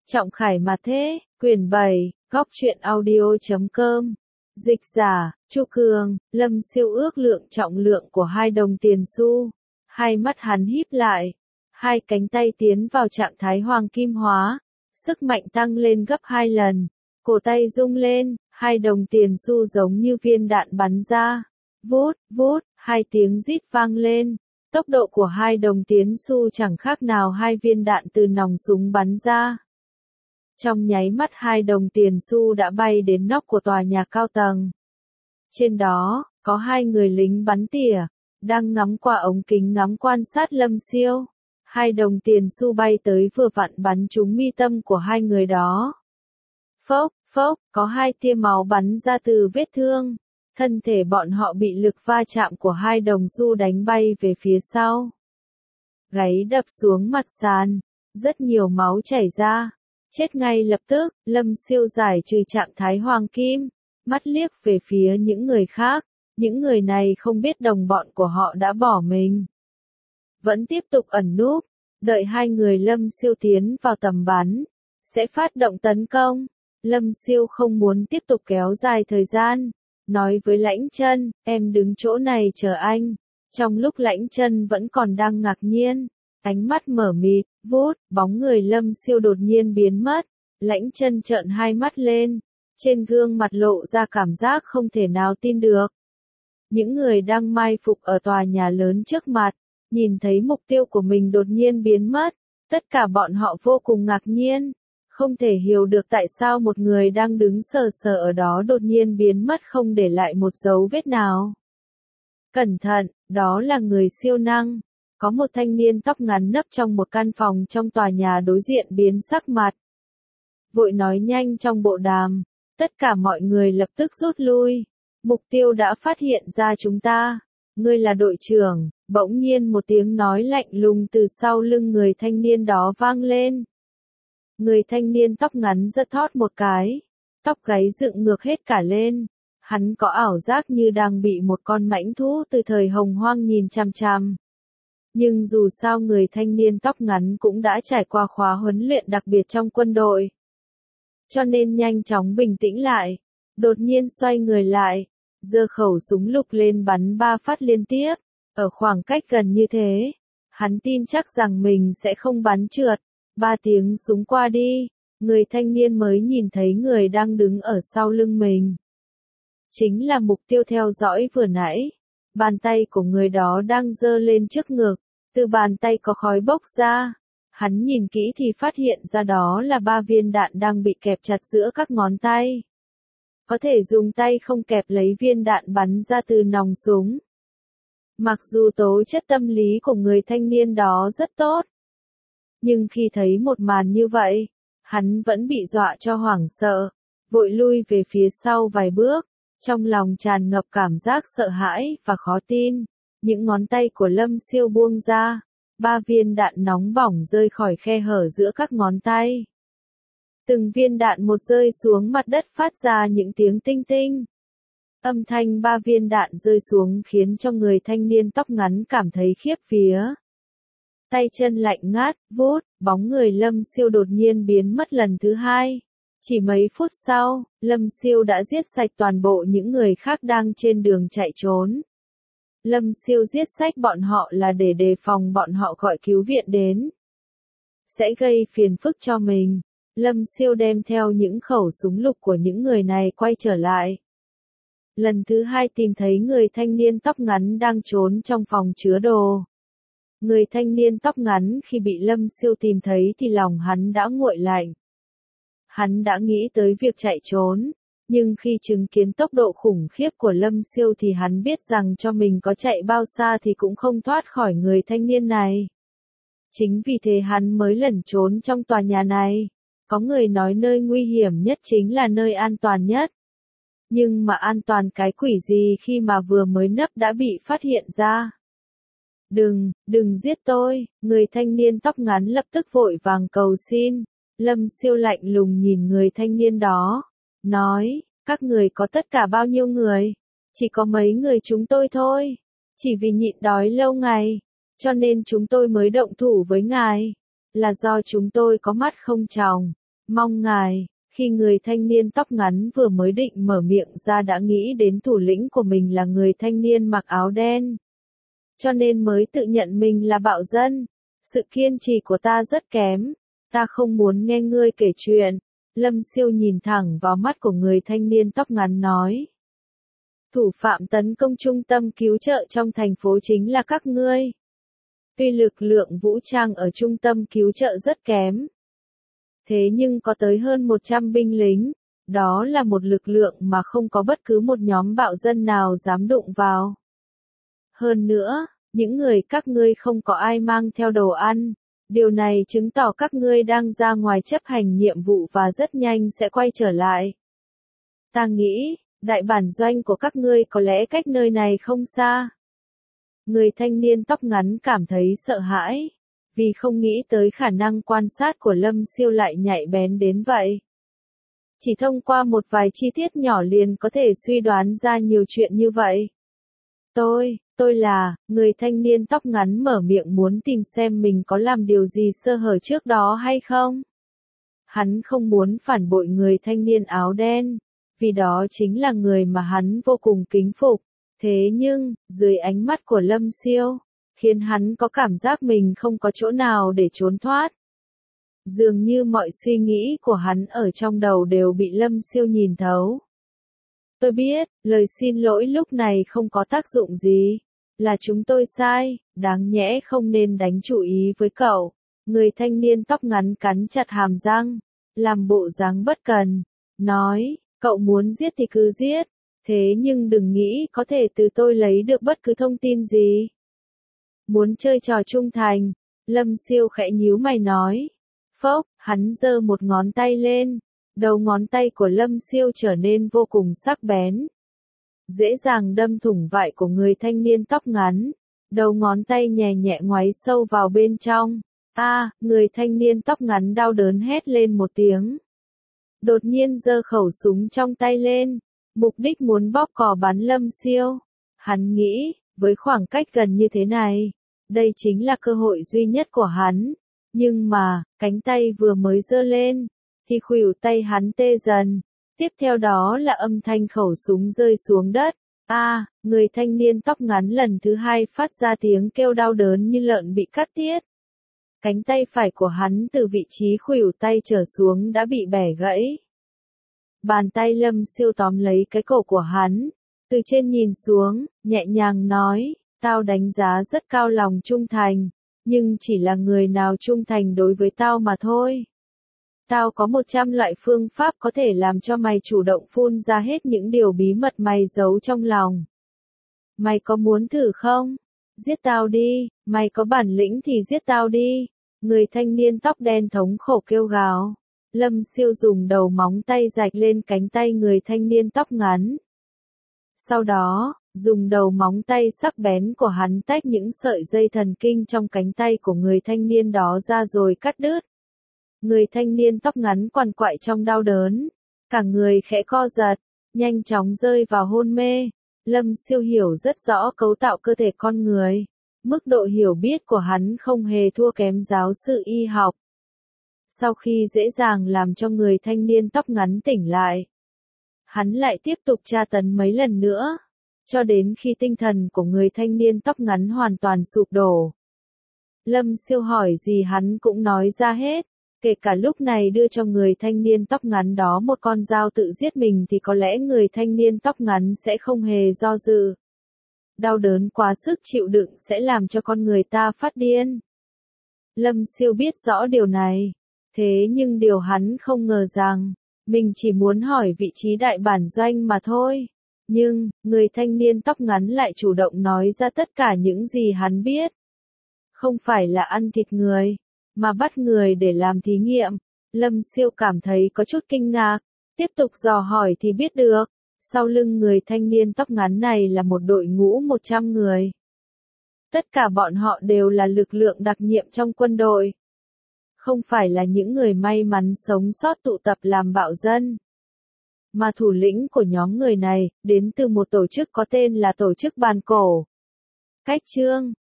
Trọng Khải mà thế, quyển 7, góc truyện audio.com. Dịch giả, Chu Cường, Lâm Siêu ước lượng trọng lượng của 2 đồng tiền xu. Hai mắt hắn híp lại, hai cánh tay tiến vào trạng thái hoàng kim hóa, sức mạnh tăng lên gấp 2 lần. Cổ tay rung lên, 2 đồng tiền xu giống như viên đạn bắn ra. Vút, vút, 2 tiếng rít vang lên. Tốc độ của 2 đồng tiền xu chẳng khác nào 2 viên đạn từ nòng súng bắn ra. Trong nháy mắt 2 đồng tiền xu đã bay đến nóc của tòa nhà cao tầng. Trên đó, có 2 người lính bắn tỉa, đang ngắm qua ống kính ngắm quan sát Lâm Siêu. 2 đồng tiền xu bay tới vừa vặn bắn trúng mi tâm của 2 người đó. Phốc, phốc, có 2 tia máu bắn ra từ vết thương. Thân thể bọn họ bị lực va chạm của 2 đồng xu đánh bay về phía sau. Gáy đập xuống mặt sàn, rất nhiều máu chảy ra. Chết ngay lập tức, Lâm Siêu giải trừ trạng thái hoàng kim, mắt liếc về phía những người khác, những người này không biết đồng bọn của họ đã bỏ mình. Vẫn tiếp tục ẩn núp, đợi 2 người Lâm Siêu tiến vào tầm bắn, sẽ phát động tấn công. Lâm Siêu không muốn tiếp tục kéo dài thời gian, nói với Lãnh Chân, em đứng chỗ này chờ anh. Trong lúc Lãnh Chân vẫn còn đang ngạc nhiên, ánh mắt mở mịt, vút, bóng người Lâm Siêu đột nhiên biến mất. Lãnh Chân trợn hai mắt lên, trên gương mặt lộ ra cảm giác không thể nào tin được. Những người đang mai phục ở tòa nhà lớn trước mặt, nhìn thấy mục tiêu của mình đột nhiên biến mất, tất cả bọn họ vô cùng ngạc nhiên, không thể hiểu được tại sao một người đang đứng sờ sờ ở đó đột nhiên biến mất không để lại một dấu vết nào. Cẩn thận, đó là người siêu năng. Có một thanh niên tóc ngắn nấp trong một căn phòng trong tòa nhà đối diện biến sắc mặt. Vội nói nhanh trong bộ đàm, tất cả mọi người lập tức rút lui. Mục tiêu đã phát hiện ra chúng ta. Ngươi là đội trưởng, bỗng nhiên một tiếng nói lạnh lùng từ sau lưng người thanh niên đó vang lên. Người thanh niên tóc ngắn giật thót một cái, tóc gáy dựng ngược hết cả lên. Hắn có ảo giác như đang bị một con mãnh thú từ thời hồng hoang nhìn chằm chằm. Nhưng dù sao người thanh niên tóc ngắn cũng đã trải qua khóa huấn luyện đặc biệt trong quân đội. Cho nên nhanh chóng bình tĩnh lại, đột nhiên xoay người lại, giơ khẩu súng lục lên bắn 3 phát liên tiếp, ở khoảng cách gần như thế. Hắn tin chắc rằng mình sẽ không bắn trượt. 3 tiếng súng qua đi, người thanh niên mới nhìn thấy người đang đứng ở sau lưng mình. Chính là mục tiêu theo dõi vừa nãy. Bàn tay của người đó đang giơ lên trước ngực, từ bàn tay có khói bốc ra. Hắn nhìn kỹ thì phát hiện ra đó là 3 viên đạn đang bị kẹp chặt giữa các ngón tay. Có thể dùng tay không kẹp lấy viên đạn bắn ra từ nòng súng. Mặc dù tố chất tâm lý của người thanh niên đó rất tốt, nhưng khi thấy một màn như vậy, hắn vẫn bị dọa cho hoảng sợ, vội lui về phía sau vài bước, trong lòng tràn ngập cảm giác sợ hãi và khó tin. Những ngón tay của Lâm Siêu buông ra, 3 viên đạn nóng bỏng rơi khỏi khe hở giữa các ngón tay. Từng viên đạn một rơi xuống mặt đất phát ra những tiếng tinh tinh. Âm thanh 3 viên đạn rơi xuống khiến cho người thanh niên tóc ngắn cảm thấy khiếp vía. Tay chân lạnh ngát, vút, bóng người Lâm Siêu đột nhiên biến mất lần thứ 2. Chỉ mấy phút sau, Lâm Siêu đã giết sạch toàn bộ những người khác đang trên đường chạy trốn. Lâm Siêu giết sạch bọn họ là để đề phòng bọn họ gọi cứu viện đến, sẽ gây phiền phức cho mình. Lâm Siêu đem theo những khẩu súng lục của những người này quay trở lại. Lần thứ 2 tìm thấy người thanh niên tóc ngắn đang trốn trong phòng chứa đồ. Người thanh niên tóc ngắn khi bị Lâm Siêu tìm thấy thì lòng hắn đã nguội lạnh. Hắn đã nghĩ tới việc chạy trốn, nhưng khi chứng kiến tốc độ khủng khiếp của Lâm Siêu thì hắn biết rằng cho mình có chạy bao xa thì cũng không thoát khỏi người thanh niên này. Chính vì thế hắn mới lẩn trốn trong tòa nhà này. Có người nói nơi nguy hiểm nhất chính là nơi an toàn nhất. Nhưng mà an toàn cái quỷ gì khi mà vừa mới nấp đã bị phát hiện ra. Đừng giết tôi, người thanh niên tóc ngắn lập tức vội vàng cầu xin. Lâm Siêu lạnh lùng nhìn người thanh niên đó, nói, các người có tất cả bao nhiêu người? Chỉ có mấy người chúng tôi thôi. Chỉ vì nhịn đói lâu ngày, cho nên chúng tôi mới động thủ với ngài. Là do chúng tôi có mắt không tròng, Mong ngài, khi người thanh niên tóc ngắn vừa mới định mở miệng ra đã nghĩ đến thủ lĩnh của mình là người thanh niên mặc áo đen. Cho nên mới tự nhận mình là bạo dân. Sự kiên trì của ta rất kém. Ta không muốn nghe ngươi kể chuyện. Lâm Siêu nhìn thẳng vào mắt của người thanh niên tóc ngắn nói. Thủ phạm tấn công trung tâm cứu trợ trong thành phố chính là các ngươi. Tuy lực lượng vũ trang ở trung tâm cứu trợ rất kém. Thế nhưng có tới hơn 100 binh lính. Đó là một lực lượng mà không có bất cứ một nhóm bạo dân nào dám đụng vào. Hơn nữa, những người các ngươi không có ai mang theo đồ ăn. Điều này chứng tỏ các ngươi đang ra ngoài chấp hành nhiệm vụ và rất nhanh sẽ quay trở lại. Ta nghĩ, đại bản doanh của các ngươi có lẽ cách nơi này không xa. Người thanh niên tóc ngắn cảm thấy sợ hãi, vì không nghĩ tới khả năng quan sát của Lâm Siêu lại nhạy bén đến vậy. Chỉ thông qua một vài chi tiết nhỏ liền có thể suy đoán ra nhiều chuyện như vậy. Tôi là, người thanh niên tóc ngắn mở miệng muốn tìm xem mình có làm điều gì sơ hở trước đó hay không. Hắn không muốn phản bội người thanh niên áo đen, vì đó chính là người mà hắn vô cùng kính phục. Thế nhưng, dưới ánh mắt của Lâm Siêu, khiến hắn có cảm giác mình không có chỗ nào để trốn thoát. Dường như mọi suy nghĩ của hắn ở trong đầu đều bị Lâm Siêu nhìn thấu. Tôi biết, lời xin lỗi lúc này không có tác dụng gì. Là chúng tôi sai, đáng nhẽ không nên đánh chủ ý với cậu. Người thanh niên tóc ngắn cắn chặt hàm răng, làm bộ dáng bất cần, nói, cậu muốn giết thì cứ giết, thế nhưng đừng nghĩ có thể từ tôi lấy được bất cứ thông tin gì. Muốn chơi trò trung thành, Lâm Siêu khẽ nhíu mày nói. Phốc, hắn giơ một ngón tay lên, đầu ngón tay của Lâm Siêu trở nên vô cùng sắc bén. Dễ dàng đâm thủng vải của người thanh niên tóc ngắn, đầu ngón tay nhẹ nhẹ ngoáy sâu vào bên trong. Người thanh niên tóc ngắn đau đớn hét lên một tiếng. Đột nhiên giơ khẩu súng trong tay lên, mục đích muốn bóp cò bắn Lâm Siêu. Hắn nghĩ, với khoảng cách gần như thế này, đây chính là cơ hội duy nhất của hắn. Nhưng mà, cánh tay vừa mới giơ lên, thì khuỷu tay hắn tê dần. Tiếp theo đó là âm thanh khẩu súng rơi xuống đất. Người thanh niên tóc ngắn lần thứ hai phát ra tiếng kêu đau đớn như lợn bị cắt tiết. Cánh tay phải của hắn từ vị trí khuỷu tay trở xuống đã bị bẻ gãy. Bàn tay Lâm Siêu tóm lấy cái cổ của hắn, từ trên nhìn xuống, nhẹ nhàng nói, tao đánh giá rất cao lòng trung thành, nhưng chỉ là người nào trung thành đối với tao mà thôi. Tao có 100 loại phương pháp có thể làm cho mày chủ động phun ra hết những điều bí mật mày giấu trong lòng. Mày có muốn thử không? Giết tao đi, mày có bản lĩnh thì giết tao đi. Người thanh niên tóc đen thống khổ kêu gào. Lâm Siêu dùng đầu móng tay rạch lên cánh tay người thanh niên tóc ngắn. Sau đó, dùng đầu móng tay sắc bén của hắn tách những sợi dây thần kinh trong cánh tay của người thanh niên đó ra rồi cắt đứt. Người thanh niên tóc ngắn quằn quại trong đau đớn, cả người khẽ co giật, nhanh chóng rơi vào hôn mê. Lâm Siêu hiểu rất rõ cấu tạo cơ thể con người, mức độ hiểu biết của hắn không hề thua kém giáo sư y học. Sau khi dễ dàng làm cho người thanh niên tóc ngắn tỉnh lại, hắn lại tiếp tục tra tấn mấy lần nữa, cho đến khi tinh thần của người thanh niên tóc ngắn hoàn toàn sụp đổ. Lâm Siêu hỏi gì hắn cũng nói ra hết. Kể cả lúc này đưa cho người thanh niên tóc ngắn đó một con dao tự giết mình thì có lẽ người thanh niên tóc ngắn sẽ không hề do dự. Đau đớn quá sức chịu đựng sẽ làm cho con người ta phát điên. Lâm Siêu biết rõ điều này. Thế nhưng điều hắn không ngờ rằng, mình chỉ muốn hỏi vị trí đại bản doanh mà thôi. Nhưng, người thanh niên tóc ngắn lại chủ động nói ra tất cả những gì hắn biết. Không phải là ăn thịt người, mà bắt người để làm thí nghiệm. Lâm Siêu cảm thấy có chút kinh ngạc, tiếp tục dò hỏi thì biết được, sau lưng người thanh niên tóc ngắn này là một đội ngũ 100 người. Tất cả bọn họ đều là lực lượng đặc nhiệm trong quân đội. Không phải là những người may mắn sống sót tụ tập làm bạo dân. Mà thủ lĩnh của nhóm người này, đến từ một tổ chức có tên là Tổ chức Bàn Cổ. Cách chương